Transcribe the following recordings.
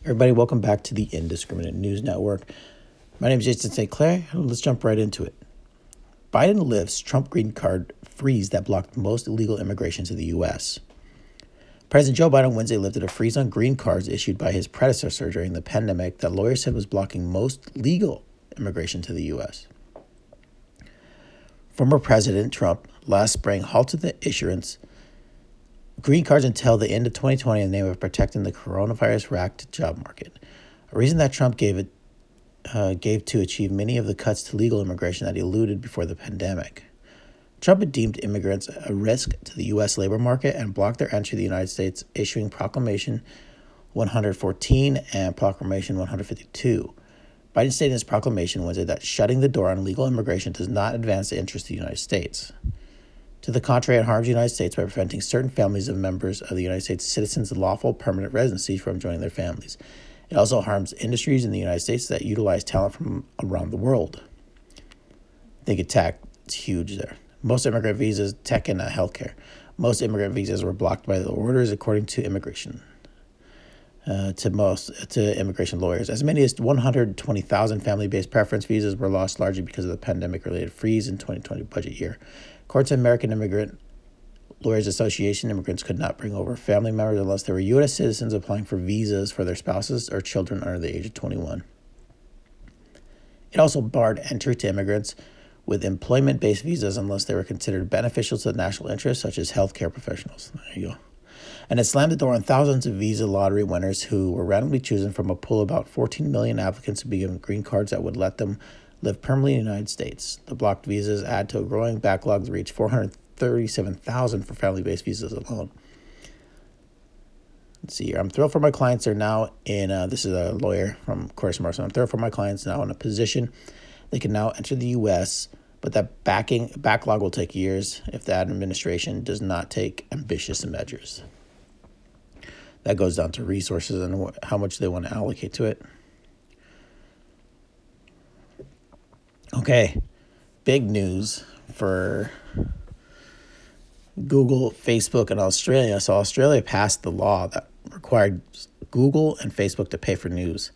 Everybody, welcome back to the Indiscriminate News Network. My name is Jason St. Clair, and let's jump right into it. Biden lifts Trump green card freeze that blocked most illegal immigration to the U.S. President Joe Biden Wednesday lifted a freeze on green cards issued by his predecessor during the pandemic that lawyers said was blocking most legal immigration to the U.S. Former President Trump last spring halted the issuance green cards until the end of 2020 in the name of protecting the coronavirus-racked job market, a reason that Trump gave to achieve many of the cuts to legal immigration that he eluded before the pandemic. Trump had deemed immigrants a risk to the U.S. labor market and blocked their entry to the United States, issuing Proclamation 114 and Proclamation 152. Biden stated in his proclamation Wednesday that shutting the door on legal immigration does not advance the interests of the United States. To the contrary, it harms the United States by preventing certain families of members of the United States citizens' lawful permanent residency from joining their families. It also harms industries in the United States that utilize talent from around the world. Think of tech, it's huge there. Most immigrant visas, tech and healthcare. Most immigrant visas were blocked by the orders, according to immigration lawyers. As many as 120,000 family-based preference visas were lost largely because of the pandemic-related freeze in 2020 budget year. According to American Immigrant Lawyers Association, immigrants could not bring over family members unless they were U.S. citizens applying for visas for their spouses or children under the age of 21. It also barred entry to immigrants with employment-based visas unless they were considered beneficial to the national interest, such as healthcare professionals. There you go. And it slammed the door on thousands of visa lottery winners who were randomly chosen from a pool of about 14 million applicants to be given green cards that would let them live permanently in the United States. The blocked visas add to a growing backlog to reach 437,000 for family-based visas alone. Let's see here. I'm thrilled for my clients. They're now in, this is a lawyer from Corey Marson. I'm thrilled for my clients now in a position they can now enter the U.S., but that backlog will take years if the administration does not take ambitious measures. That goes down to resources and how much they want to allocate to it. Okay, big news for Google, Facebook, and Australia. So Australia passed the law that required Google and Facebook to pay for news.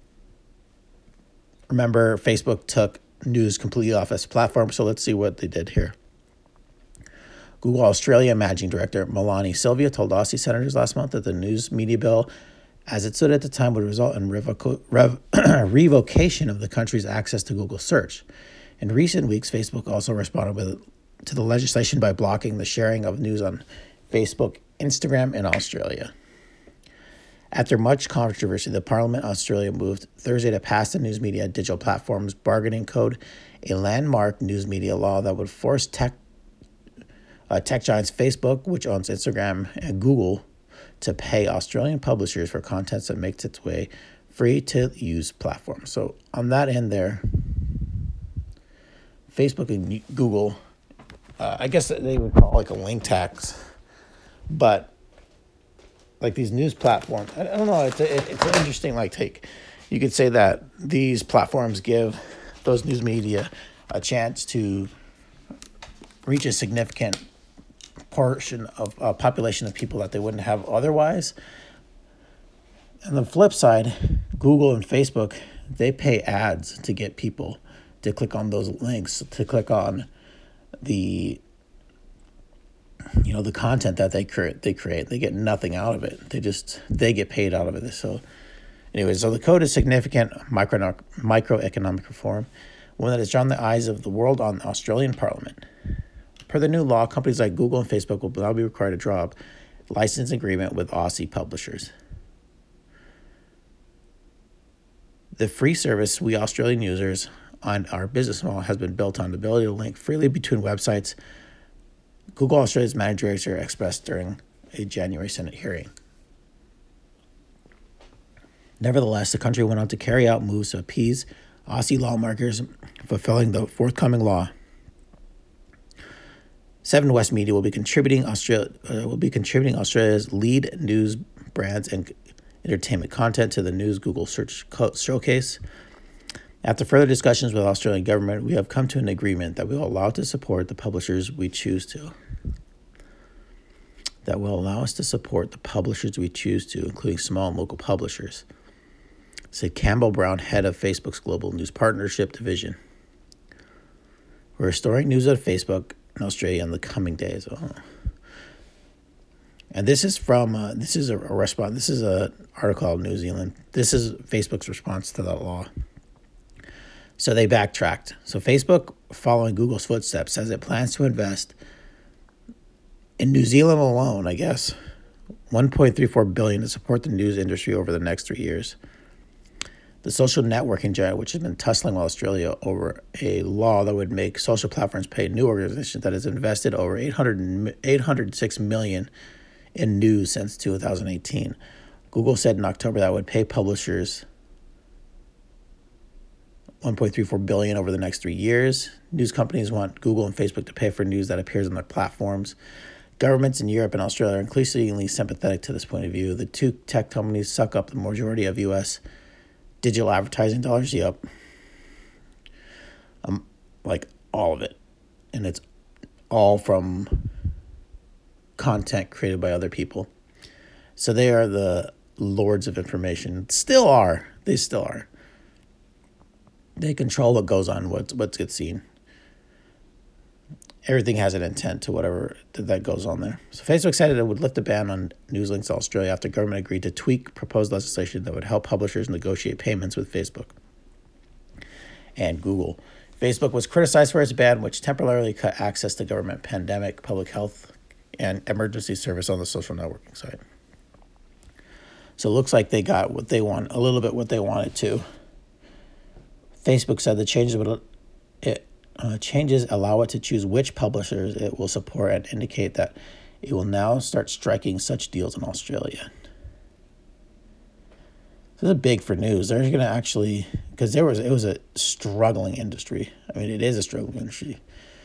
Remember, Facebook took news completely off its platform, so let's see what they did here. Google Australia Managing Director Melanie Sylvia told Aussie senators last month that the news media bill, as it stood at the time, would result in revocation of the country's access to Google search. In recent weeks, Facebook also responded to the legislation by blocking the sharing of news on Facebook, Instagram, and Australia. After much controversy, the Parliament of Australia moved Thursday to pass the News Media Digital Platforms Bargaining Code, a landmark news media law that would force tech giants Facebook, which owns Instagram, and Google to pay Australian publishers for content that makes its way free-to-use platforms. So on that end there, Facebook and Google, I guess they would call it like a link tax, but like these news platforms, I don't know, it's an interesting take. You could say that these platforms give those news media a chance to reach a significant portion of a population of people that they wouldn't have otherwise. And the flip side, Google and Facebook, they pay ads to get people to click on those links, to click on the content that they create. They get nothing out of it. They get paid out of it. So anyways, so the code is significant microeconomic reform, one that has drawn the eyes of the world on the Australian Parliament. Per the new law, companies like Google and Facebook will now be required to draw up a license agreement with Aussie publishers. The free service we Australian users on our business model has been built on the ability to link freely between websites, Google Australia's managing director expressed during a January Senate hearing. Nevertheless, the country went on to carry out moves to appease Aussie lawmakers, fulfilling the forthcoming law. Seven West Media will be contributing Australia's lead news brands and entertainment content to the News Google Search Showcase. After further discussions with the Australian government, we have come to an agreement that will allow us to support the publishers we choose to. Including small and local publishers. said Campbell Brown, head of Facebook's Global News Partnership Division. We're restoring news of Facebook in Australia in the coming days. Oh. And this is from, this is a response, this is an article out of New Zealand. This is Facebook's response to that law. So they backtracked. So Facebook, following Google's footsteps, says it plans to invest in New Zealand alone, I guess, $1.34 billion to support the news industry over the next 3 years. The social networking giant, which has been tussling with Australia over a law that would make social platforms pay new organizations that has invested over $806 million in news since 2018. Google said in October that it would pay publishers $1.34 billion over the next 3 years. News companies want Google and Facebook to pay for news that appears on their platforms. Governments in Europe and Australia are increasingly sympathetic to this point of view. The two tech companies suck up the majority of U.S. digital advertising dollars. Yep. Like all of it. And it's all from content created by other people. So they are the lords of information. Still are. They still are. They control what goes on, what gets seen. Everything has an intent to whatever that goes on there. So Facebook said it would lift a ban on news links to Australia after government agreed to tweak proposed legislation that would help publishers negotiate payments with Facebook and Google. Facebook was criticized for its ban, which temporarily cut access to government pandemic, public health, and emergency service on the social networking site. So it looks like they got what they want, a little bit what they wanted to. Facebook said the changes allow it to choose which publishers it will support and indicate that it will now start striking such deals in Australia. This is big for news. They're going to actually, because it was a struggling industry. I mean, it is a struggling industry.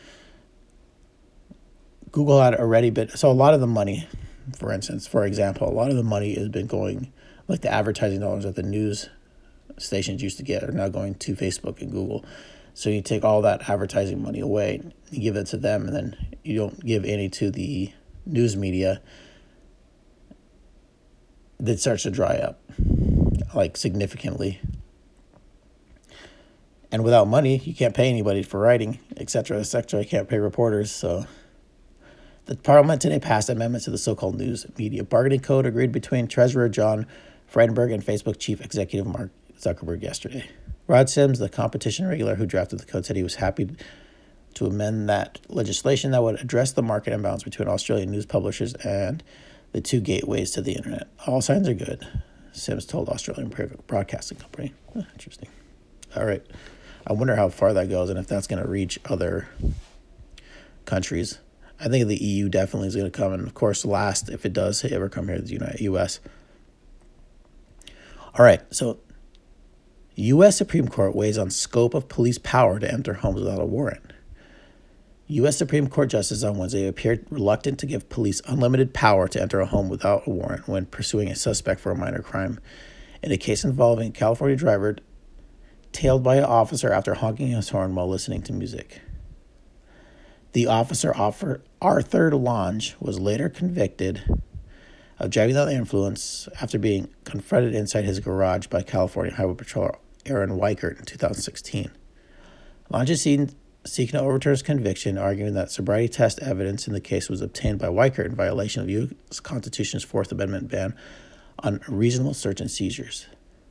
Google had already been, so a lot of the money, for example, a lot of the money has been going, like the advertising dollars that the news stations used to get are now going to Facebook and Google. So you take all that advertising money away, you give it to them, and then you don't give any to the news media. That starts to dry up, like significantly. And without money, you can't pay anybody for writing, etc., etc. You can't pay reporters. So the Parliament today passed amendments to the so-called News Media Bargaining Code agreed between Treasurer John Frydenberg and Facebook Chief Executive Mark Zuckerberg yesterday. Rod Sims, the competition regular who drafted the code, said he was happy to amend that legislation that would address the market imbalance between Australian news publishers and the two gateways to the internet. All signs are good, Sims told Australian Broadcasting Company. Interesting. All right. I wonder how far that goes and if that's going to reach other countries. I think the EU definitely is going to come, and of course, last, if it does ever come here, the U.S. All right, so U.S. Supreme Court weighs on scope of police power to enter homes without a warrant. U.S. Supreme Court justices on Wednesday appeared reluctant to give police unlimited power to enter a home without a warrant when pursuing a suspect for a minor crime in a case involving a California driver tailed by an officer after honking his horn while listening to music. The officer, Arthur Lange, was later convicted of driving under the influence after being confronted inside his garage by California Highway Patrol Aaron Weichert in 2016. Lange is seeking to overturn his conviction, arguing that sobriety test evidence in the case was obtained by Weichert in violation of U.S. Constitution's Fourth Amendment ban on reasonable search and seizures.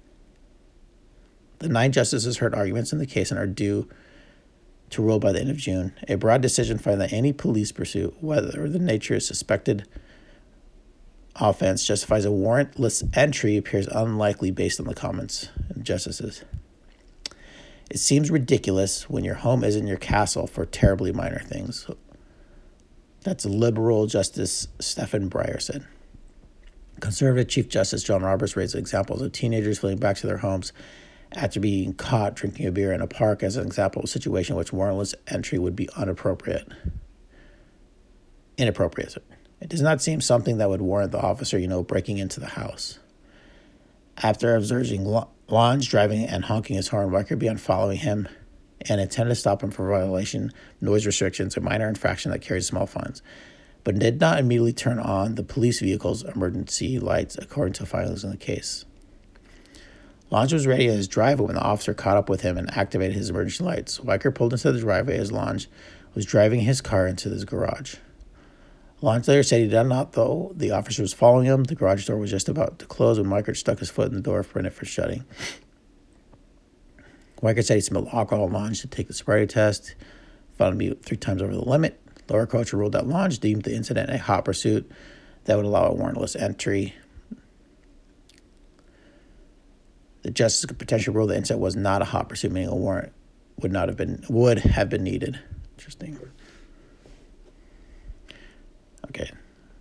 The 9 justices heard arguments in the case and are due to rule by the end of June. A broad decision finding that any police pursuit, whether the nature is suspected offense, justifies a warrantless entry appears unlikely based on the comments of justices. It seems ridiculous when your home isn't your castle for terribly minor things. That's liberal Justice Stephen Breyer said. Conservative Chief Justice John Roberts raised examples of teenagers fleeing back to their homes after being caught drinking a beer in a park as an example of a situation in which warrantless entry would be inappropriate. It does not seem something that would warrant the officer, breaking into the house. After observing Lange driving and honking his horn, Weichert began following him and intended to stop him for violation, noise restrictions, a minor infraction that carries small fines, but did not immediately turn on the police vehicle's emergency lights, according to filings in the case. Lange was ready at his driveway when the officer caught up with him and activated his emergency lights. Weicker pulled into the driveway as Lange was driving his car into his garage. Lange later said he did not know the officer was following him. The garage door was just about to close when Weicker stuck his foot in the door, preventing it from shutting. Weicker said he smelled alcohol. Lange to take the sobriety test, found him to be 3 times over the limit. Lower court ruled that Lange deemed the incident a hot pursuit that would allow a warrantless entry. The justice could potentially rule the incident was not a hot pursuit, meaning a warrant would have been needed. Interesting. Okay.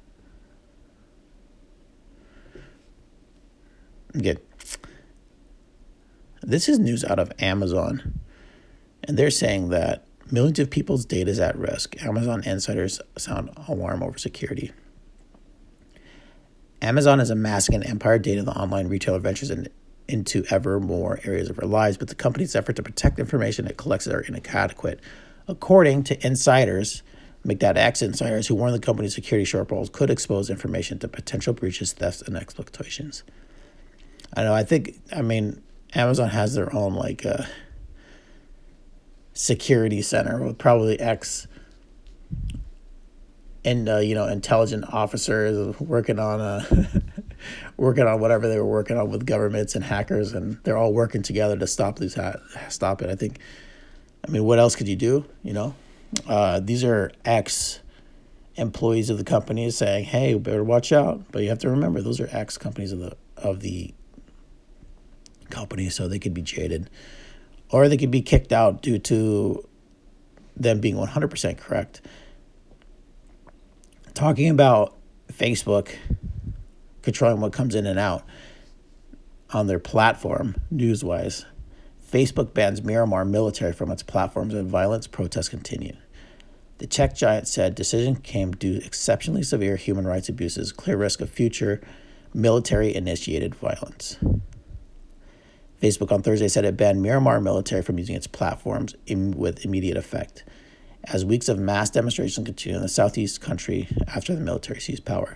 Good. This is news out of Amazon, and they're saying that millions of people's data is at risk. Amazon insiders sound alarm over security. Amazon is amassing an empire of data the online retailer ventures into ever more areas of our lives, but the company's effort to protect information it collects are inadequate. According to insiders, McData insiders who warn the company's security shortfalls could expose information to potential breaches, thefts, and exploitations. I mean, Amazon has their own security center with probably intelligent officers working on whatever they were working on with governments and hackers, and they're all working together to stop it. What else could you do? These are ex-employees of the company saying, "Hey, better watch out." But you have to remember, those are ex-companies of the company, so they could be jaded, or they could be kicked out due to them being 100% correct. Talking about Facebook controlling what comes in and out on their platform, news-wise, Facebook bans Myanmar military from its platforms and violence protests continue. The tech giant said decision came due to exceptionally severe human rights abuses, clear risk of future military-initiated violence. Facebook on Thursday said it banned Myanmar military from using its platforms with immediate effect, as weeks of mass demonstrations continue in the southeast country after the military seized power.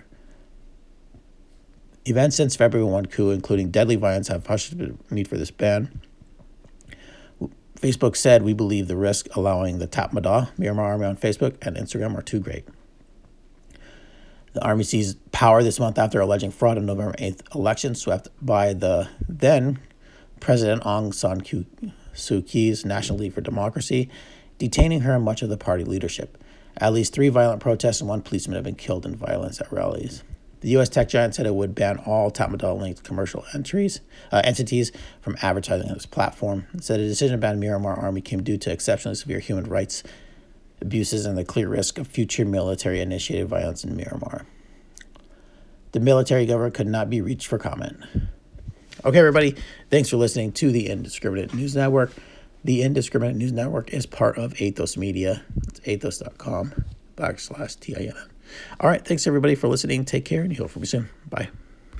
Events since February 1 coup, including deadly violence, have pushed the need for this ban. Facebook said, "We believe the risk allowing the Tatmadaw Myanmar army on Facebook and Instagram are too great." The army seized power this month after alleging fraud in November 8th election swept by the then President Aung San Suu Kyi's National League for Democracy, detaining her and much of the party leadership. At least 3 violent protests and 1 policeman have been killed in violence at rallies. The U.S. tech giant said it would ban all Tatmadaw-linked commercial entities from advertising on its platform. It said a decision to ban Myanmar army came due to exceptionally severe human rights abuses and the clear risk of future military-initiated violence in Myanmar. The military government could not be reached for comment. Okay, everybody, thanks for listening to the Indiscriminate News Network. The Indiscriminate News Network is part of Athos Media. It's athos.com/TINN. All right, thanks, everybody, for listening. Take care, and you'll hear from me soon. Bye.